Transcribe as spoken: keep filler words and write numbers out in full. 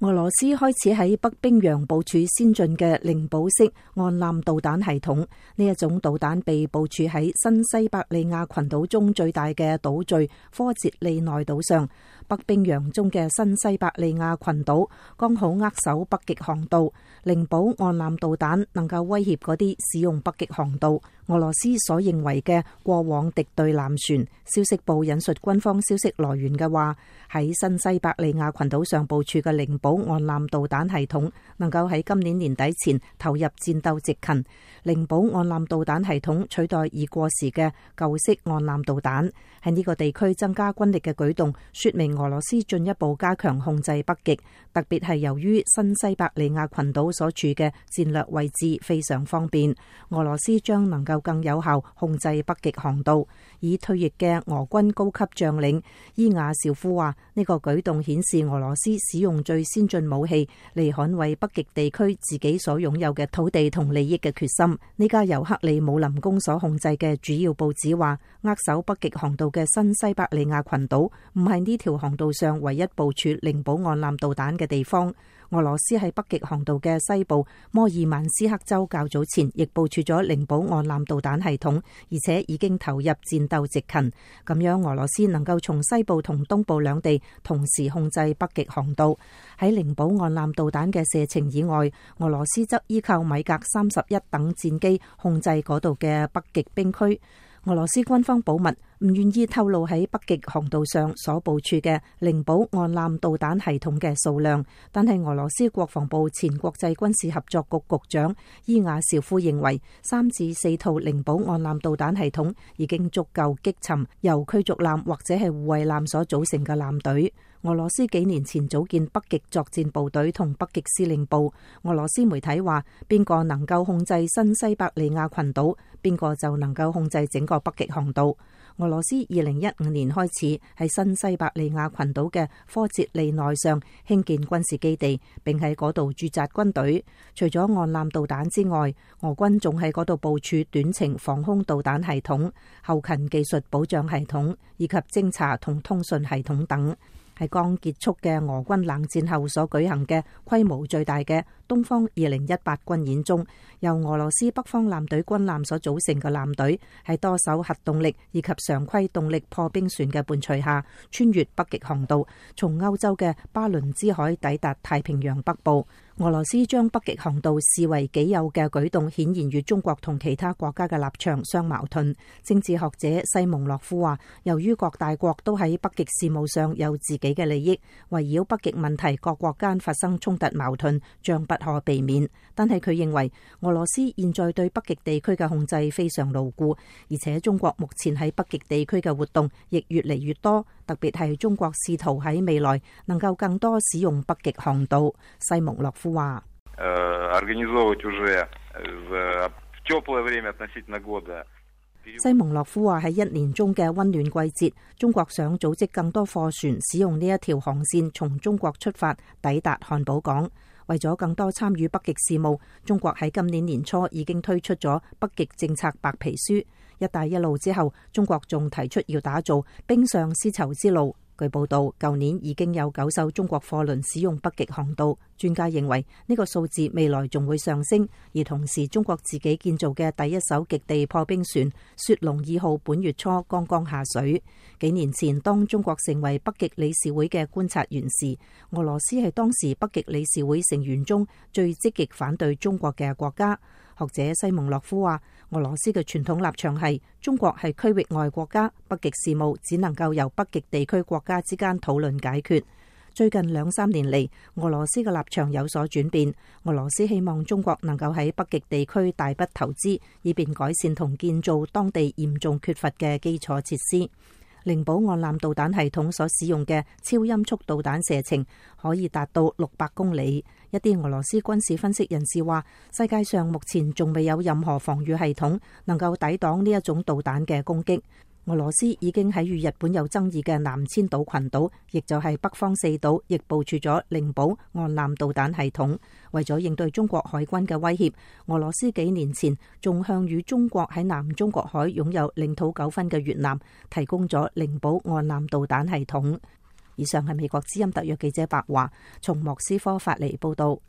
俄羅斯開始喺北冰洋部署先進嘅靈堡式岸艦導彈系統，呢一種導彈被部署喺新西伯利亞群島中最大嘅島嶼科捷利內島上。北冰洋中嘅新西伯利亞群島剛好扼守北極航道，靈堡岸艦導彈能夠威脅嗰啲使用北極航道俄羅斯所認為嘅過往敵對艦船。消息報引述軍方消息來源嘅話，喺新西伯利亞群島上部署嘅靈堡岸艦導彈系統能夠喺今年年底前投入戰鬥值勤。靈堡岸艦導彈系統取代已過時嘅舊式岸艦導彈，喺呢個地區增加軍力嘅舉動，說明俄羅斯進一步加強控制北極，特別係由於新西伯利亞群島所處嘅戰略位置非常方便，俄羅斯將能夠更有效控制北極航道。已退役嘅俄軍高級將領伊亞紹夫話：呢個舉動顯示俄羅斯使用最先進武器嚟捍衛北極地區自己所擁有嘅土地同利益嘅決心。呢家由克里姆林宮所控制嘅主要報紙話，扼守北極航道嘅新西伯利亞群島唔係呢條航道上唯一部署靈堡岸艦導彈嘅地方。俄羅斯喺北極航道嘅西部摩爾曼斯克州較早前亦部署咗靈堡岸艦導彈系統，而且已經投入戰鬥值勤。咁樣俄羅斯能夠從西部同東部兩地同時控制北極航道。喺靈堡岸艦導彈嘅射程以外，俄羅斯則依靠米格三十一等戰機控制嗰度嘅北極冰區。俄羅斯軍方保密，唔願意透露喺北極航道上所部署嘅靈堡岸艦導彈系統嘅數量。但係俄羅斯國防部前國際軍事合作局局長伊亞紹夫認為，三至四套靈堡岸艦導彈系統已經足夠擊沉由驅逐艦或者係護衛艦所組成嘅艦隊。俄羅斯幾年前組建北極作戰部隊同北極司令部。俄羅斯媒體話，邊個能夠控制新西伯利亞群島，邊個就能夠控制整個北極航道。俄羅斯二零一五年開始喺新西伯利亞群島嘅科捷利內上興建軍事基地，並喺嗰度駐紮軍隊。除咗岸艦導彈之外，俄軍仲喺嗰度部署短程防空導彈系統、後勤技術保障系統以及偵察同通訊系統等。係剛結束嘅俄軍冷戰後所舉行嘅規模最大嘅東方二零一八軍演中，由俄羅斯北方艦隊軍艦所組成嘅艦隊喺多艘核動力以及常規動力破冰船嘅伴隨下，穿越北極航道，從歐洲嘅巴倫支海抵達太平洋北部。俄羅斯將北極航道視為己有嘅舉動，顯然與中國同其他國家嘅立場相矛盾。政治學者西蒙諾夫話，由於各大國都喺北極事務上有自己嘅利益，圍繞北極問題各國間發生衝突矛盾將不可避免。但係佢認為俄羅斯現在對北極地區嘅控制非常牢固，而且中國目前喺北極地區嘅活動亦越嚟越多，特別係中國試圖喺未來能夠更多使用北極航道。西蒙諾夫話：西蒙諾夫話喺一年中嘅溫暖季節，中國想組織更多貨船使用呢一條航線從中國出發抵達漢堡港。為咗更多參與北極事務，中國喺今年年初已經推出咗北極政策白皮書。一帶一路之後，中國仲提出要打造冰上絲綢之路。據報道，舊年已經有九艘中國貨輪使用北極航道。專家認為呢個數字未來仲會上升，而同時中國自己建造嘅第一艘極地破冰船雪龍二號本月初剛剛下水。幾年前，當中國成為北極理事會嘅觀察員時，俄羅斯係當時北極理事會成員中最積極反對中國嘅國家。學者西蒙諾夫話，俄羅斯嘅傳統立場係中國係區域外國家，北極事務只能夠由北極地區國家之間討論解決。最近兩三年嚟，俄羅斯嘅立場有所轉變。俄羅斯希望中國能夠喺北極地區大筆投資，以便改善同建造當地嚴重缺乏嘅基礎設施。靈堡岸艦導彈系統所使用嘅超音速導彈射程可以達到六百公里。一啲俄羅斯軍事分析人士話，世界上目前仲未有任何防禦系統能夠抵擋呢一種導彈嘅攻擊。俄羅斯已經喺與日本有爭議嘅南千島群島，亦就係北方四島，亦部署咗靈堡岸艦導彈系統。為咗應對中國海軍嘅威脅，俄羅斯幾年前仲向與中國喺南中國海擁有領土糾紛嘅越南提供咗靈堡岸艦導彈系統。 以上係美國之音特約記者白華從莫斯科發嚟報道。